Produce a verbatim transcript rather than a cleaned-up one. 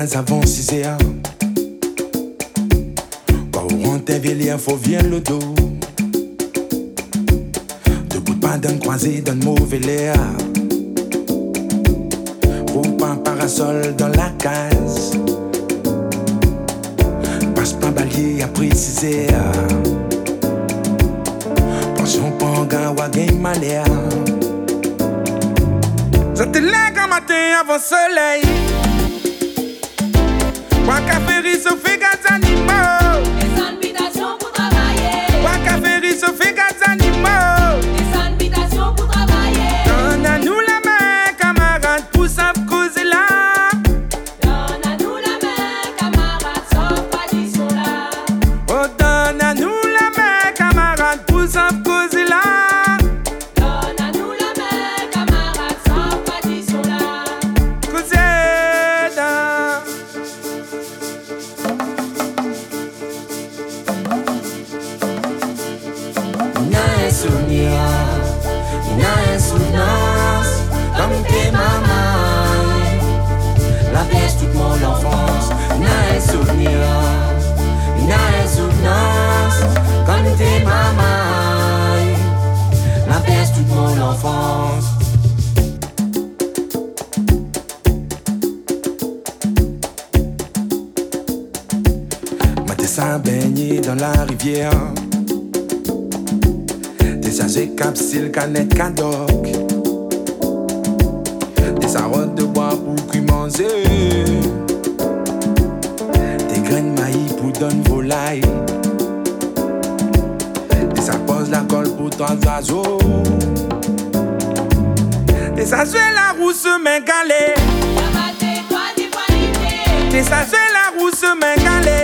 quinze avant six heures. Quand on rentre Villiers, faut virer le dos. Debout de pas d'un croisé, d'un mauvais l'air. Groupe un parasol dans la case. Passe pas balier après six heures. Pension panga ou game malère. Ça te lègue un matin avant soleil. Wakaferi se fait gaz animaux. Des invitations pour travailler. Wakaferi se fait gaz animaux. Des invitations pour travailler. Donne à nous la main, camarades, pour ça causer là. Donne à nous la main, camarades, sans pas disons là. Oh, donne à nous la main, camarades, pour ça causer là. Donne à nous la main, camarades, sans pas disons là. Causer là. Il y a un souvenir, il y a un souvenance, comme tes mamans. La baisse toute mon enfance. Il y a un souvenir, il y a un souvenance, comme tes mamans. La baisse toute mon enfance. Ma dessin baigné dans la rivière. Des âgés capsules, canettes, cadoc. Des arottes de bois pour cuire manger. Des graines de maïs pour donner volaille. Des apposes la colle pour trois oiseaux. Des âgés la rousse main galée. Y'a maté, toi, des fois, l'idée. Des âgés la rousse main galée.